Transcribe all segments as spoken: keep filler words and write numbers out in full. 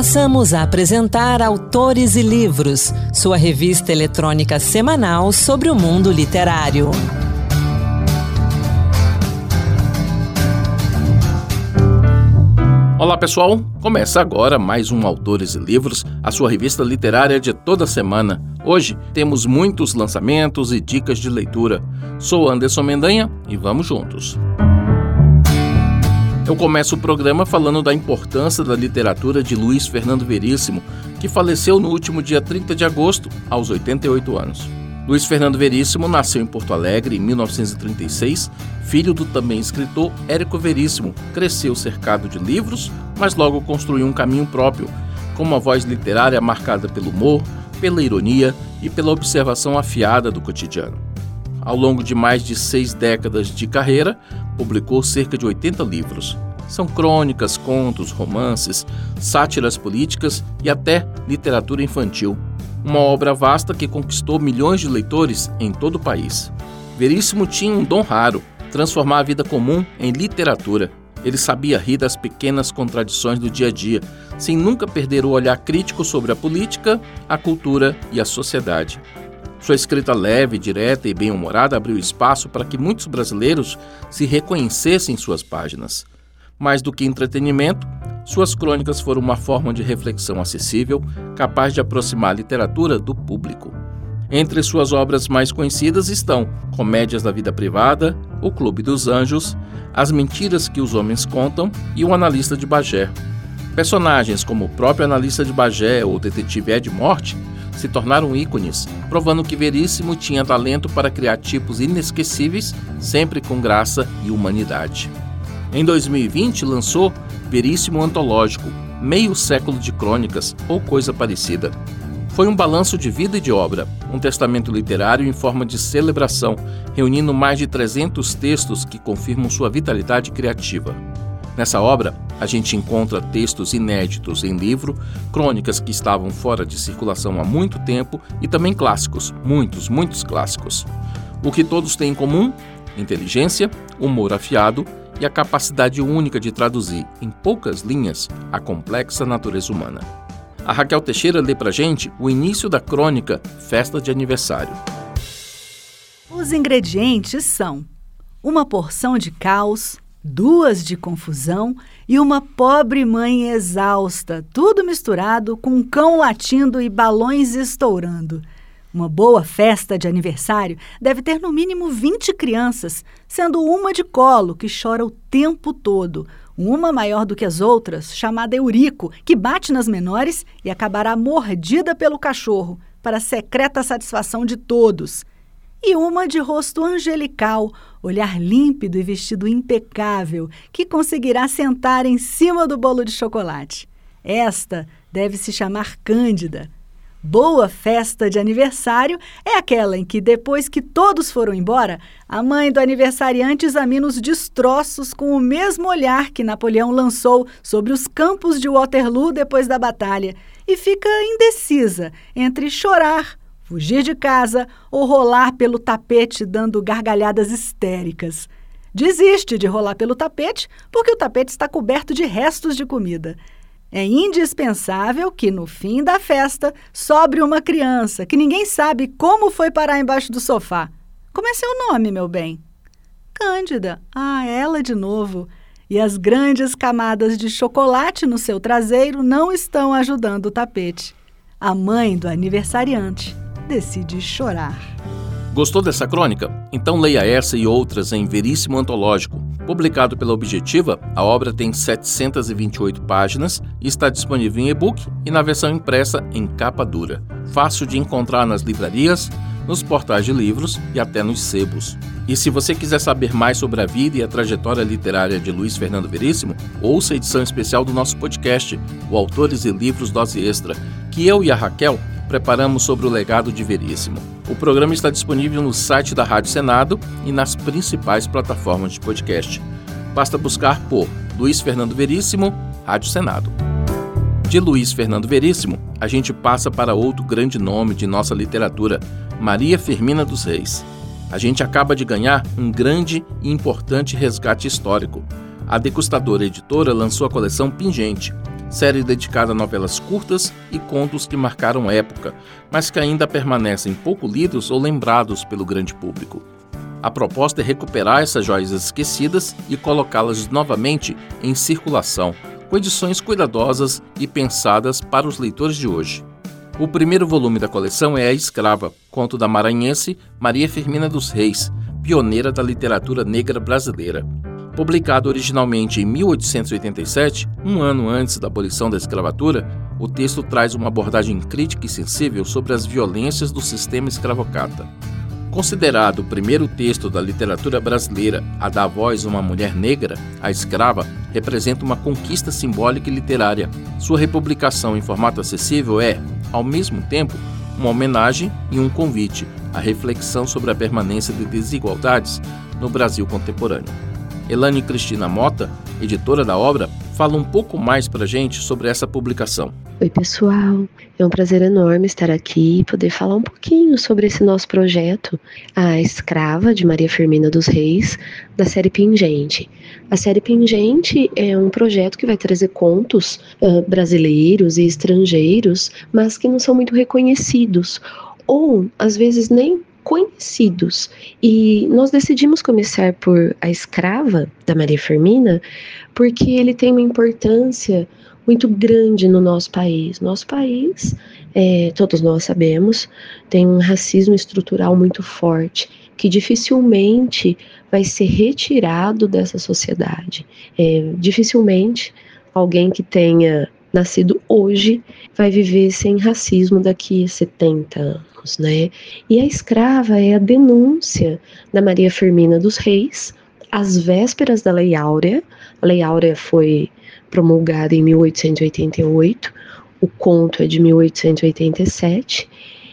Passamos a apresentar Autores e Livros, sua revista eletrônica semanal sobre o mundo literário. Olá pessoal, começa agora mais um Autores e Livros, a sua revista literária de toda semana. Hoje temos muitos lançamentos e dicas de leitura. Sou Anderson Mendanha e vamos juntos. Eu começo o programa falando da importância da literatura de Luiz Fernando Veríssimo, que faleceu no último dia trinta de agosto, aos oitenta e oito anos. Luiz Fernando Veríssimo nasceu em Porto Alegre em mil novecentos e trinta e seis, filho do também escritor Érico Veríssimo. Cresceu cercado de livros, mas logo construiu um caminho próprio, com uma voz literária marcada pelo humor, pela ironia e pela observação afiada do cotidiano. Ao longo de mais de seis décadas de carreira, publicou cerca de oitenta livros. São crônicas, contos, romances, sátiras políticas e até literatura infantil. Uma obra vasta que conquistou milhões de leitores em todo o país. Veríssimo tinha um dom raro, transformar a vida comum em literatura. Ele sabia rir das pequenas contradições do dia a dia, sem nunca perder o olhar crítico sobre a política, a cultura e a sociedade. Sua escrita leve, direta e bem-humorada abriu espaço para que muitos brasileiros se reconhecessem em suas páginas. Mais do que entretenimento, suas crônicas foram uma forma de reflexão acessível, capaz de aproximar a literatura do público. Entre suas obras mais conhecidas estão Comédias da Vida Privada, O Clube dos Anjos, As Mentiras que os Homens Contam e O Analista de Bagé. Personagens como o próprio Analista de Bagé ou o detetive Ed Morte se tornaram ícones, provando que Veríssimo tinha talento para criar tipos inesquecíveis, sempre com graça e humanidade. Em dois mil e vinte, lançou Veríssimo Antológico, Meio Século de Crônicas ou coisa parecida. Foi um balanço de vida e de obra, um testamento literário em forma de celebração, reunindo mais de trezentos textos que confirmam sua vitalidade criativa. Nessa obra, a gente encontra textos inéditos em livro, crônicas que estavam fora de circulação há muito tempo e também clássicos, muitos, muitos clássicos. O que todos têm em comum? Inteligência, humor afiado e a capacidade única de traduzir, em poucas linhas, a complexa natureza humana. A Raquel Teixeira lê pra gente o início da crônica Festa de Aniversário. Os ingredientes são uma porção de caos, duas de confusão e uma pobre mãe exausta, tudo misturado com um cão latindo e balões estourando. Uma boa festa de aniversário deve ter no mínimo vinte crianças, sendo uma de colo, que chora o tempo todo, uma maior do que as outras, chamada Eurico, que bate nas menores e acabará mordida pelo cachorro, para a secreta satisfação de todos. E uma de rosto angelical, olhar límpido e vestido impecável, que conseguirá sentar em cima do bolo de chocolate. Esta deve se chamar Cândida. Boa festa de aniversário é aquela em que, depois que todos foram embora, a mãe do aniversariante examina os destroços com o mesmo olhar que Napoleão lançou sobre os campos de Waterloo depois da batalha e fica indecisa entre chorar, fugir de casa ou rolar pelo tapete dando gargalhadas histéricas. Desiste de rolar pelo tapete porque o tapete está coberto de restos de comida. É indispensável que, no fim da festa, sobre uma criança que ninguém sabe como foi parar embaixo do sofá. Como é seu nome, meu bem? Cândida. Ah, ela de novo. E as grandes camadas de chocolate no seu traseiro não estão ajudando o tapete. A mãe do aniversariante decide chorar. Gostou dessa crônica? Então leia essa e outras em Veríssimo Antológico. Publicado pela Objetiva, a obra tem setecentas e vinte e oito páginas e está disponível em e-book e na versão impressa em capa dura. Fácil de encontrar nas livrarias, nos portais de livros e até nos sebos. E se você quiser saber mais sobre a vida e a trajetória literária de Luiz Fernando Veríssimo, ouça a edição especial do nosso podcast, o Autores e Livros Dose Extra, que eu e a Raquel preparamos sobre o legado de Veríssimo. O programa está disponível no site da Rádio Senado e nas principais plataformas de podcast. Basta buscar por Luiz Fernando Veríssimo, Rádio Senado. De Luiz Fernando Veríssimo, a gente passa para outro grande nome de nossa literatura, Maria Firmina dos Reis. A gente acaba de ganhar um grande e importante resgate histórico. A Degustadora Editora lançou a coleção Pingente, série dedicada a novelas curtas e contos que marcaram época, mas que ainda permanecem pouco lidos ou lembrados pelo grande público. A proposta é recuperar essas joias esquecidas e colocá-las novamente em circulação, com edições cuidadosas e pensadas para os leitores de hoje. O primeiro volume da coleção é A Escrava, conto da maranhense Maria Firmina dos Reis, pioneira da literatura negra brasileira. Publicado originalmente em mil oitocentos e oitenta e sete, um ano antes da abolição da escravatura, o texto traz uma abordagem crítica e sensível sobre as violências do sistema escravocrata. Considerado o primeiro texto da literatura brasileira a dar voz a uma mulher negra, A Escrava representa uma conquista simbólica e literária. Sua republicação em formato acessível é, ao mesmo tempo, uma homenagem e um convite à reflexão sobre a permanência de desigualdades no Brasil contemporâneo. Elane Cristina Mota, editora da obra, fala um pouco mais para a gente sobre essa publicação. Oi pessoal, é um prazer enorme estar aqui e poder falar um pouquinho sobre esse nosso projeto, A Escrava, de Maria Firmina dos Reis, da série Pingente. A série Pingente é um projeto que vai trazer contos uh, brasileiros e estrangeiros, mas que não são muito reconhecidos, ou às vezes nem conhecidos. E nós decidimos começar por A Escrava, da Maria Firmina, porque ele tem uma importância muito grande no nosso país. Nosso país, é, todos nós sabemos, tem um racismo estrutural muito forte, que dificilmente vai ser retirado dessa sociedade. É, dificilmente alguém que tenha nascido hoje vai viver sem racismo daqui a setenta anos, né? E A Escrava é a denúncia da Maria Firmina dos Reis, às vésperas da Lei Áurea. A Lei Áurea foi promulgada em mil oitocentos e oitenta e oito, o conto é de mil oitocentos e oitenta e sete,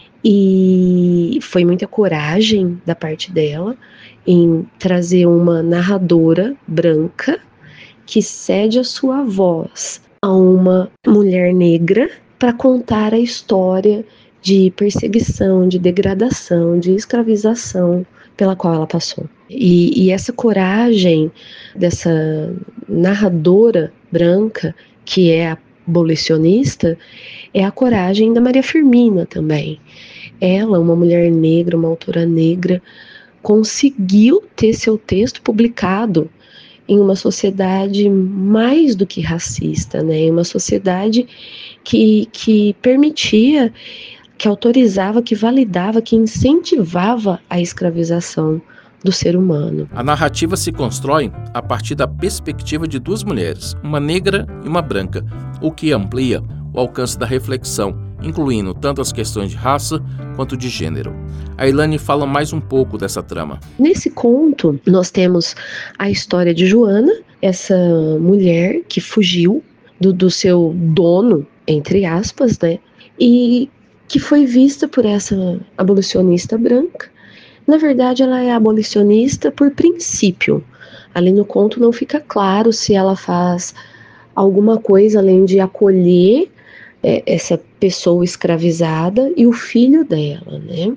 e foi muita coragem da parte dela em trazer uma narradora branca que cede a sua voz a uma mulher negra para contar a história de perseguição, de degradação, de escravização pela qual ela passou. E, e essa coragem dessa narradora branca, que é abolicionista, é a coragem da Maria Firmina também. Ela, uma mulher negra, uma autora negra, conseguiu ter seu texto publicado em uma sociedade mais do que racista, né? Em uma sociedade que, que permitia, que autorizava, que validava, que incentivava a escravização do ser humano. A narrativa se constrói a partir da perspectiva de duas mulheres, uma negra e uma branca, o que amplia o alcance da reflexão, incluindo tanto as questões de raça quanto de gênero. A Elane fala mais um pouco dessa trama. Nesse conto, nós temos a história de Joana, essa mulher que fugiu do, do seu dono, entre aspas, né, e que foi vista por essa abolicionista branca. Na verdade, ela é abolicionista por princípio. Ali no conto não fica claro se ela faz alguma coisa além de acolher é, essa pessoa escravizada e o filho dela, né?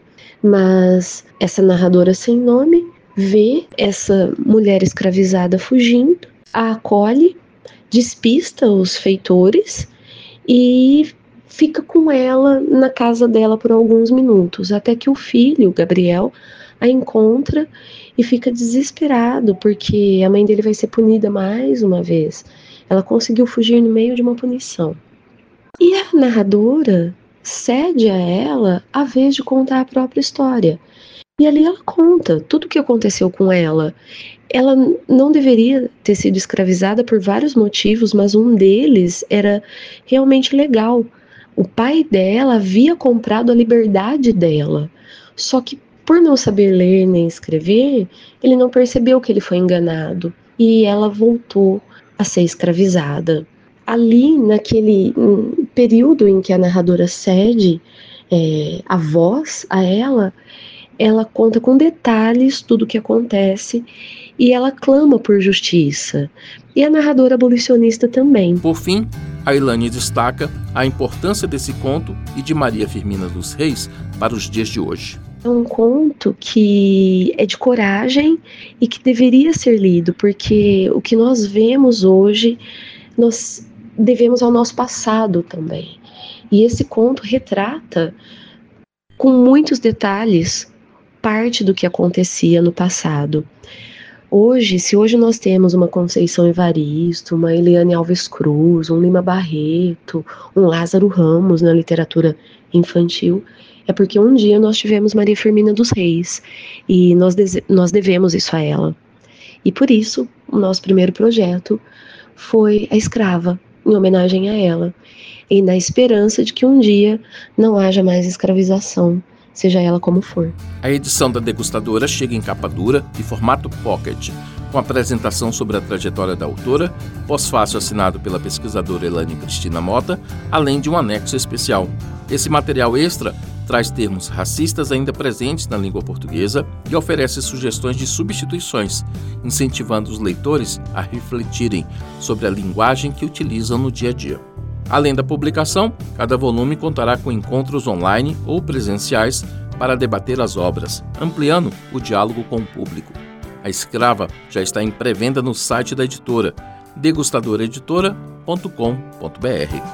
Mas essa narradora sem nome vê essa mulher escravizada fugindo, a acolhe, despista os feitores e fica com ela na casa dela por alguns minutos, até que o filho, Gabriel, a encontra e fica desesperado, porque a mãe dele vai ser punida mais uma vez. Ela conseguiu fugir no meio de uma punição. E a narradora cede a ela a vez de contar a própria história. E ali ela conta tudo o que aconteceu com ela. Ela não deveria ter sido escravizada por vários motivos, mas um deles era realmente legal. O pai dela havia comprado a liberdade dela, só que por não saber ler nem escrever, ele não percebeu que ele foi enganado e ela voltou a ser escravizada. Ali, naquele período em que a narradora cede é, a voz a ela, ela conta com detalhes tudo o que acontece e ela clama por justiça. E a narradora abolicionista também. Por fim, a Elane destaca a importância desse conto e de Maria Firmina dos Reis para os dias de hoje. É um conto que é de coragem e que deveria ser lido, porque o que nós vemos hoje, nós devemos ao nosso passado também. E esse conto retrata, com muitos detalhes, parte do que acontecia no passado. Hoje, se hoje nós temos uma Conceição Evaristo, uma Eliane Alves Cruz, um Lima Barreto, um Lázaro Ramos na literatura infantil, é porque um dia nós tivemos Maria Firmina dos Reis, e nós, dese- nós devemos isso a ela. E por isso, o nosso primeiro projeto foi A Escrava, em homenagem a ela, e na esperança de que um dia não haja mais escravização, seja ela como for. A edição da Degustadora chega em capa dura e formato pocket, com apresentação sobre a trajetória da autora, pós-fácil assinado pela pesquisadora Elaine Cristina Mota, além de um anexo especial. Esse material extra traz termos racistas ainda presentes na língua portuguesa e oferece sugestões de substituições, incentivando os leitores a refletirem sobre a linguagem que utilizam no dia a dia. Além da publicação, cada volume contará com encontros online ou presenciais para debater as obras, ampliando o diálogo com o público. A Escrava já está em pré-venda no site da editora, degustadora editora ponto com ponto b r.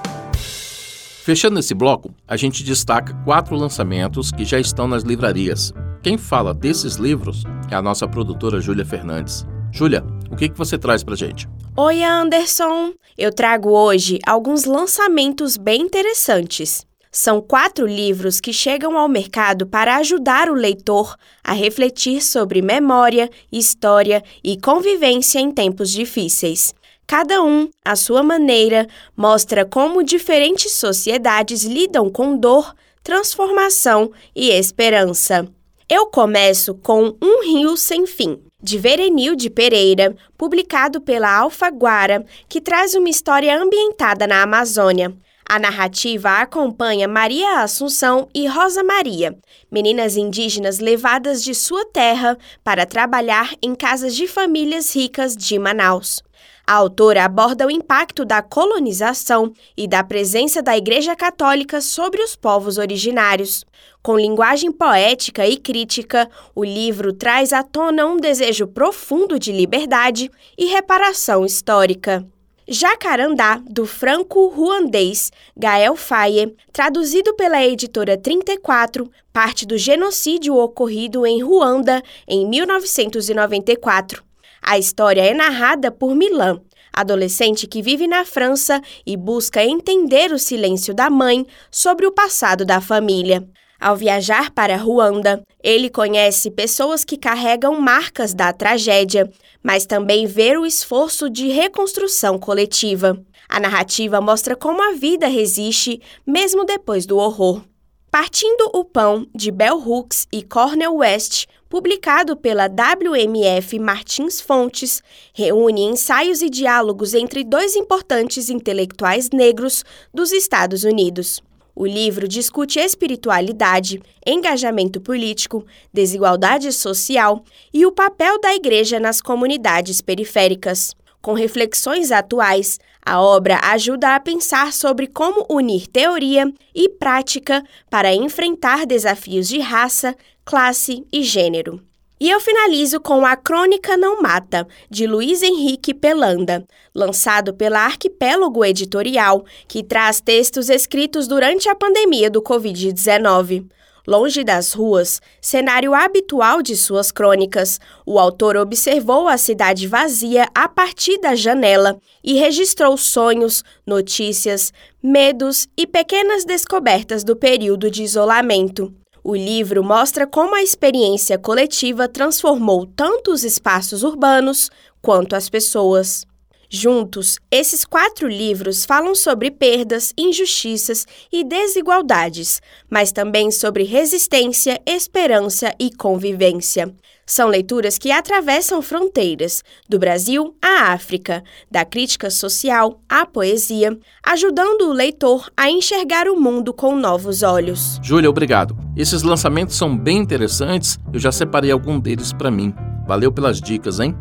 Fechando esse bloco, a gente destaca quatro lançamentos que já estão nas livrarias. Quem fala desses livros é a nossa produtora Júlia Fernandes. Júlia, o que, que você traz pra gente? Oi, Anderson! Eu trago hoje alguns lançamentos bem interessantes. São quatro livros que chegam ao mercado para ajudar o leitor a refletir sobre memória, história e convivência em tempos difíceis. Cada um, à sua maneira, mostra como diferentes sociedades lidam com dor, transformação e esperança. Eu começo com Um Rio Sem Fim, de Verenilde Pereira, publicado pela Alfaguara, que traz uma história ambientada na Amazônia. A narrativa acompanha Maria Assunção e Rosa Maria, meninas indígenas levadas de sua terra para trabalhar em casas de famílias ricas de Manaus. A autora aborda o impacto da colonização e da presença da Igreja Católica sobre os povos originários. Com linguagem poética e crítica, o livro traz à tona um desejo profundo de liberdade e reparação histórica. Jacarandá, do franco-ruandês Gael Faye, traduzido pela editora trinta e quatro, parte do genocídio ocorrido em Ruanda em mil novecentos e noventa e quatro. A história é narrada por Milan, adolescente que vive na França e busca entender o silêncio da mãe sobre o passado da família. Ao viajar para Ruanda, ele conhece pessoas que carregam marcas da tragédia, mas também vê o esforço de reconstrução coletiva. A narrativa mostra como a vida resiste mesmo depois do horror. Partindo o Pão, de Bell Hooks e Cornel West, publicado pela W M F Martins Fontes, reúne ensaios e diálogos entre dois importantes intelectuais negros dos Estados Unidos. O livro discute espiritualidade, engajamento político, desigualdade social e o papel da igreja nas comunidades periféricas. Com reflexões atuais, a obra ajuda a pensar sobre como unir teoria e prática para enfrentar desafios de raça, classe e gênero. E eu finalizo com A Crônica Não Mata, de Luiz Henrique Pelanda, lançado pela Arquipélago Editorial, que traz textos escritos durante a pandemia do covid dezenove. Longe das ruas, cenário habitual de suas crônicas, o autor observou a cidade vazia a partir da janela e registrou sonhos, notícias, medos e pequenas descobertas do período de isolamento. O livro mostra como a experiência coletiva transformou tanto os espaços urbanos quanto as pessoas. Juntos, esses quatro livros falam sobre perdas, injustiças e desigualdades, mas também sobre resistência, esperança e convivência. São leituras que atravessam fronteiras, do Brasil à África, da crítica social à poesia, ajudando o leitor a enxergar o mundo com novos olhos. Júlia, obrigado. Esses lançamentos são bem interessantes, eu já separei algum deles para mim. Valeu pelas dicas, hein?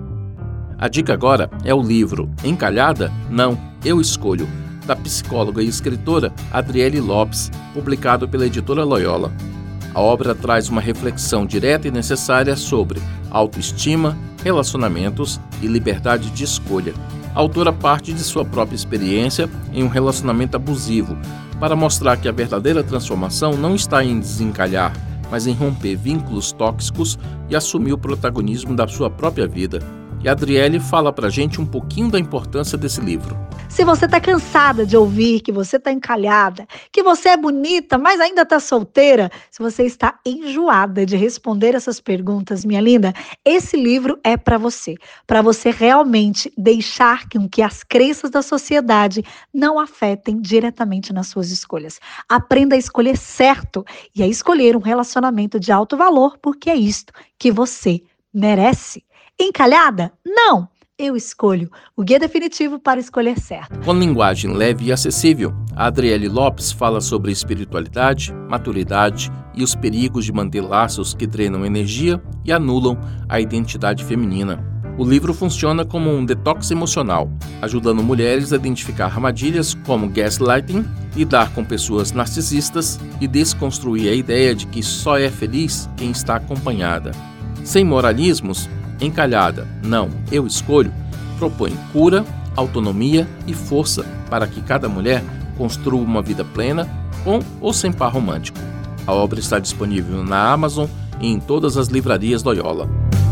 A dica agora é o livro Encalhada? Não, Eu Escolho, da psicóloga e escritora Adriele Lopes, publicado pela editora Loyola. A obra traz uma reflexão direta e necessária sobre autoestima, relacionamentos e liberdade de escolha. A autora parte de sua própria experiência em um relacionamento abusivo, para mostrar que a verdadeira transformação não está em desencalhar, mas em romper vínculos tóxicos e assumir o protagonismo da sua própria vida. E a Adriele fala pra gente um pouquinho da importância desse livro. Se você está cansada de ouvir que você está encalhada, que você é bonita, mas ainda está solteira, se você está enjoada de responder essas perguntas, minha linda, esse livro é para você. Para você realmente deixar com que as crenças da sociedade não afetem diretamente nas suas escolhas. Aprenda a escolher certo e a escolher um relacionamento de alto valor, porque é isto que você merece. Encalhada? Não! Eu escolho o guia definitivo para escolher certo. Com linguagem leve e acessível, a Adriele Lopes fala sobre espiritualidade, maturidade e os perigos de manter laços que drenam energia e anulam a identidade feminina. O livro funciona como um detox emocional, ajudando mulheres a identificar armadilhas como gaslighting, lidar com pessoas narcisistas e desconstruir a ideia de que só é feliz quem está acompanhada. Sem moralismos, Encalhada, não, eu escolho, propõe cura, autonomia e força para que cada mulher construa uma vida plena, com ou sem par romântico. A obra está disponível na Amazon e em todas as livrarias Loyola.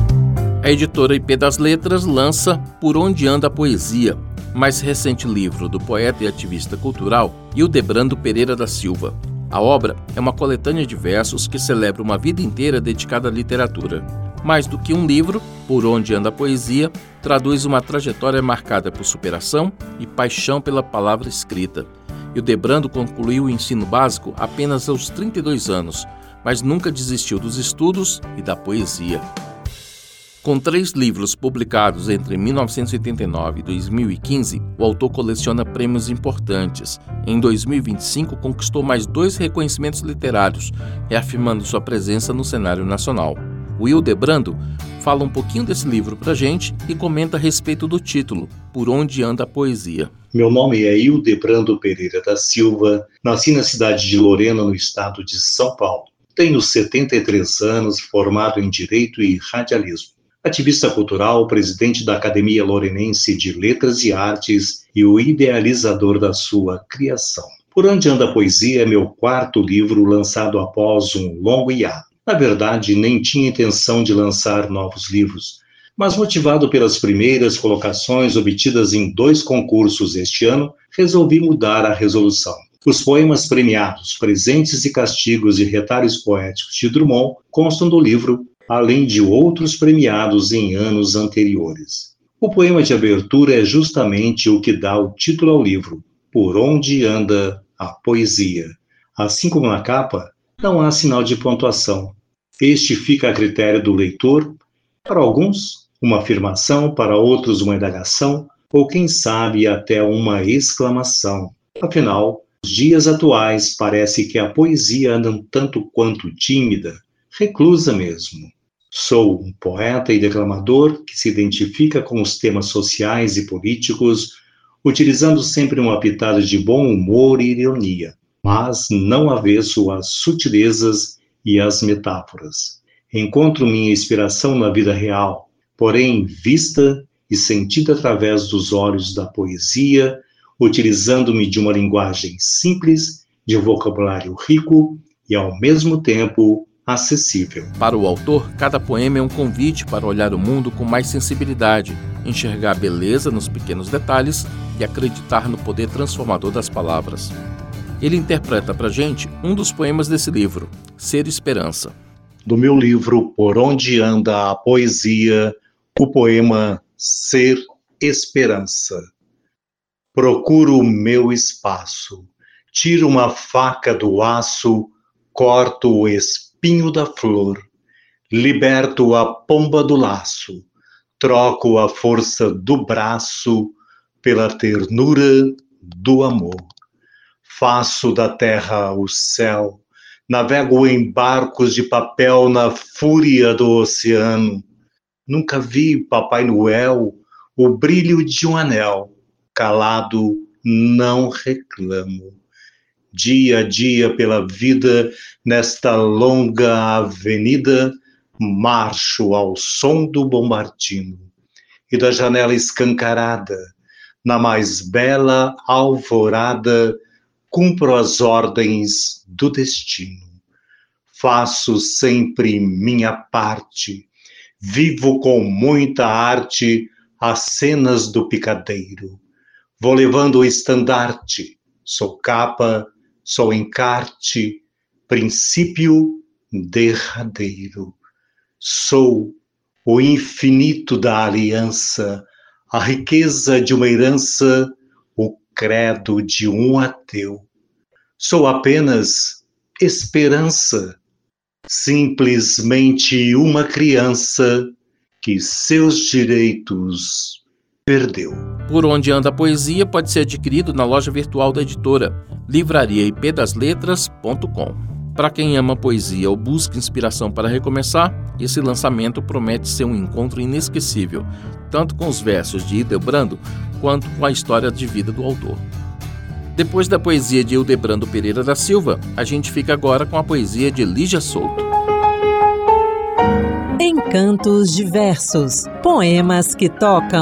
A editora I P das Letras lança Por Onde Anda a Poesia, mais recente livro do poeta e ativista cultural Hildebrando Pereira da Silva. A obra é uma coletânea de versos que celebra uma vida inteira dedicada à literatura. Mais do que um livro, Por Onde Anda a Poesia traduz uma trajetória marcada por superação e paixão pela palavra escrita. Hildebrando concluiu o ensino básico apenas aos trinta e dois anos, mas nunca desistiu dos estudos e da poesia. Com três livros publicados entre mil novecentos e oitenta e nove e dois mil e quinze, o autor coleciona prêmios importantes. Em dois mil e vinte e cinco, conquistou mais dois reconhecimentos literários, reafirmando sua presença no cenário nacional. O Hildebrando fala um pouquinho desse livro pra gente e comenta a respeito do título, Por Onde Anda a Poesia. Meu nome é Hildebrando Pereira da Silva, nasci na cidade de Lorena, no estado de São Paulo. Tenho setenta e três anos, formado em Direito e Radialismo. Ativista cultural, presidente da Academia Lorenense de Letras e Artes e o idealizador da sua criação. Por Onde Anda a Poesia é meu quarto livro lançado após um longo hiato. Na verdade, nem tinha intenção de lançar novos livros, mas motivado pelas primeiras colocações obtidas em dois concursos este ano, resolvi mudar a resolução. Os poemas premiados, Presentes e Castigos e Retalhos Poéticos de Drummond constam do livro, além de outros premiados em anos anteriores. O poema de abertura é justamente o que dá o título ao livro, Por Onde Anda a Poesia. Assim como na capa, não há sinal de pontuação. Este fica a critério do leitor, para alguns, uma afirmação, para outros, uma indagação, ou quem sabe até uma exclamação. Afinal, nos dias atuais parece que a poesia anda um tanto quanto tímida, reclusa mesmo. Sou um poeta e declamador que se identifica com os temas sociais e políticos, utilizando sempre uma pitada de bom humor e ironia, mas não avesso às sutilezas e as metáforas. Encontro minha inspiração na vida real, porém vista e sentida através dos olhos da poesia, utilizando-me de uma linguagem simples, de vocabulário rico e, ao mesmo tempo, acessível. Para o autor, cada poema é um convite para olhar o mundo com mais sensibilidade, enxergar a beleza nos pequenos detalhes e acreditar no poder transformador das palavras. Ele interpreta pra gente um dos poemas desse livro, Ser Esperança. Do meu livro Por Onde Anda a Poesia, o poema Ser Esperança. Procuro o meu espaço, tiro uma faca do aço, corto o espinho da flor, liberto a pomba do laço, troco a força do braço pela ternura do amor. Faço da terra o céu, navego em barcos de papel na fúria do oceano. Nunca vi, Papai Noel, o brilho de um anel. Calado, não reclamo. Dia a dia pela vida, nesta longa avenida, marcho ao som do bombardino. E da janela escancarada, na mais bela alvorada, cumpro as ordens do destino. Faço sempre minha parte, vivo com muita arte as cenas do picadeiro. Vou levando o estandarte, sou capa, sou encarte, princípio derradeiro. Sou o infinito da aliança, a riqueza de uma herança, o credo de um ateu. Sou apenas esperança, simplesmente uma criança que seus direitos perdeu. Por Onde Anda a Poesia pode ser adquirido na loja virtual da editora, livraria i p das letras ponto com. Para quem ama poesia ou busca inspiração para recomeçar, esse lançamento promete ser um encontro inesquecível, tanto com os versos de Hildebrando, quanto com a história de vida do autor. Depois da poesia de Hildebrando Pereira da Silva, a gente fica agora com a poesia de Lígia Souto. Encantos Diversos, poemas que tocam.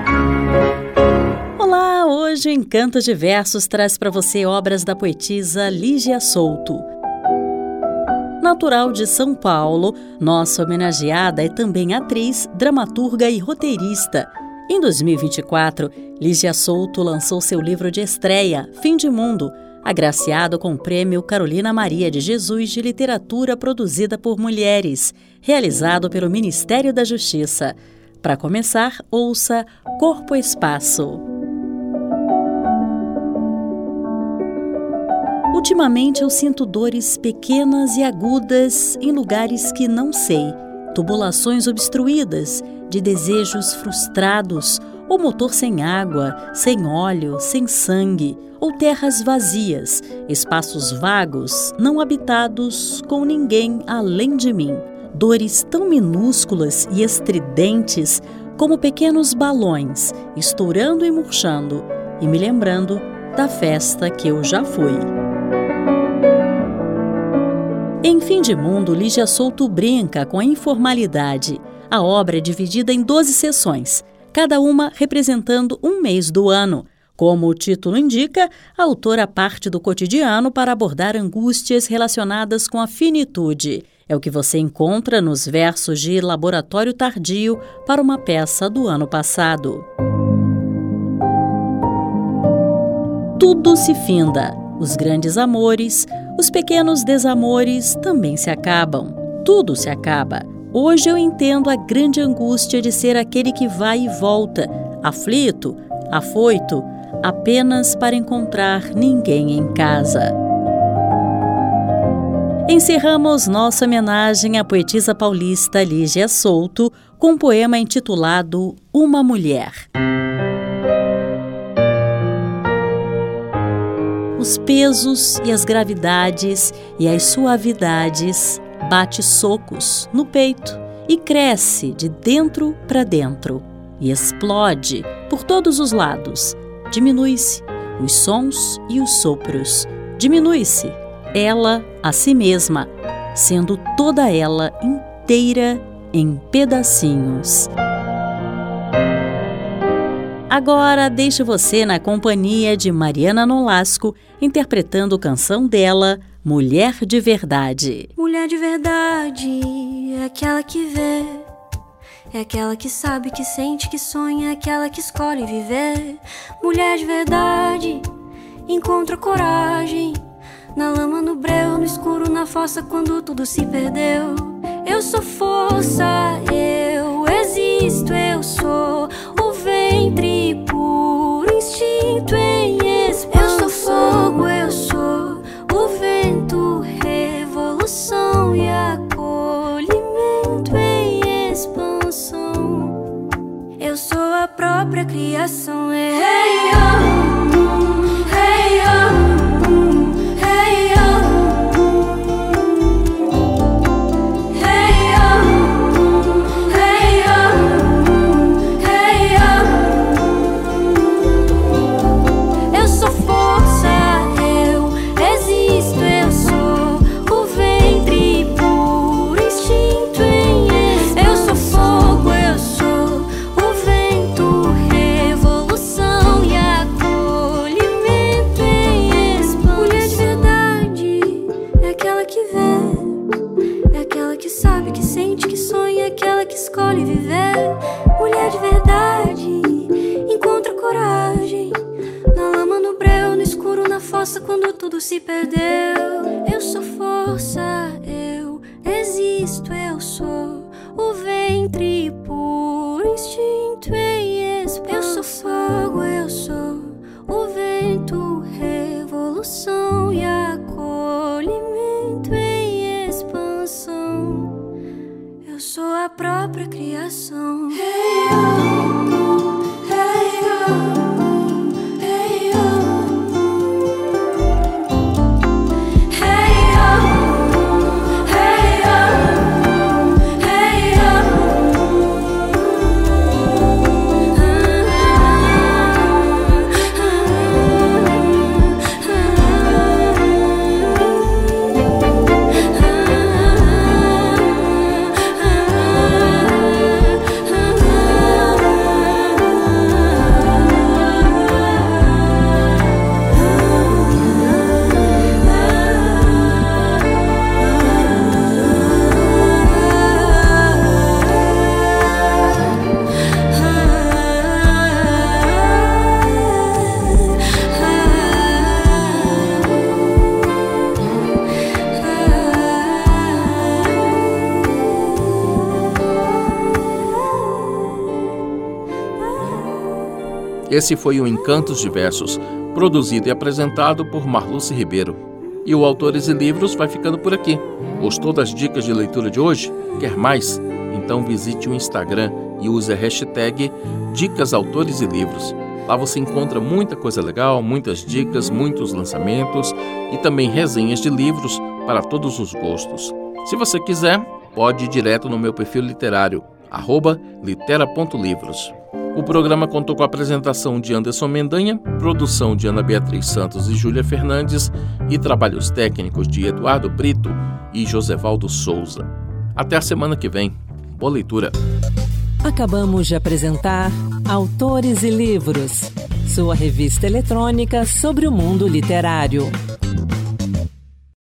Olá, hoje o Encantos Diversos traz para você obras da poetisa Lígia Souto. Natural de São Paulo, nossa homenageada é também atriz, dramaturga e roteirista. Em dois mil e vinte e quatro, Lígia Souto lançou seu livro de estreia, Fim de Mundo, agraciado com o prêmio Carolina Maria de Jesus de Literatura Produzida por Mulheres, realizado pelo Ministério da Justiça. Para começar, ouça Corpo e Espaço. Ultimamente eu sinto dores pequenas e agudas em lugares que não sei, tubulações obstruídas, de desejos frustrados, ou motor sem água, sem óleo, sem sangue, ou terras vazias, espaços vagos, não habitados com ninguém além de mim. Dores tão minúsculas e estridentes como pequenos balões, estourando e murchando, e me lembrando da festa que eu já fui. Em Fim de Mundo, Lígia Souto brinca com a informalidade. A obra é dividida em doze sessões, cada uma representando um mês do ano. Como o título indica, a autora parte do cotidiano para abordar angústias relacionadas com a finitude. É o que você encontra nos versos de Laboratório Tardio para uma peça do ano passado. Tudo se finda. Os grandes amores, os pequenos desamores também se acabam. Tudo se acaba. Hoje eu entendo a grande angústia de ser aquele que vai e volta, aflito, afoito, apenas para encontrar ninguém em casa. Encerramos nossa homenagem à poetisa paulista Lígia Souto com um poema intitulado Uma Mulher. Os pesos e as gravidades e as suavidades bate socos no peito e cresce de dentro para dentro e explode por todos os lados. Diminui-se os sons e os sopros. Diminui-se ela a si mesma, sendo toda ela inteira em pedacinhos. Agora deixo você na companhia de Mariana Nolasco, interpretando a canção dela, Mulher de Verdade. Mulher de verdade é aquela que vê, é aquela que sabe, que sente, que sonha, é aquela que escolhe viver. Mulher de verdade encontra coragem na lama, no breu, no escuro, na fossa, quando tudo se perdeu. Eu sou força, eu existo, eu sou o ventre puro, instinto em expansão. Eu sou fogo, eu sou o vento, revolução e acolhimento em expansão. Eu sou a própria criação. Hey, oh, hey, oh. Revolução força quando tudo se perdeu. Eu sou força, eu existo, eu sou o ventre por instinto em expansão. Eu sou fogo, eu sou o vento, revolução e acolhimento em expansão. Eu sou a própria criação. Hey, oh, hey, oh, hey, oh. Hey, oh, hey, oh, hey, oh. Esse foi o Encantos de Versos, produzido e apresentado por Marluce Ribeiro. E o Autores e Livros vai ficando por aqui. Gostou das dicas de leitura de hoje? Quer mais? Então visite o Instagram e use a hashtag Dicas Autores e Livros. Lá você encontra muita coisa legal, muitas dicas, muitos lançamentos e também resenhas de livros para todos os gostos. Se você quiser, pode ir direto no meu perfil literário, arroba litera ponto livros. O programa contou com a apresentação de Anderson Mendanha, produção de Ana Beatriz Santos e Júlia Fernandes e trabalhos técnicos de Eduardo Brito e Josevaldo Souza. Até a semana que vem. Boa leitura. Acabamos de apresentar Autores e Livros, sua revista eletrônica sobre o mundo literário.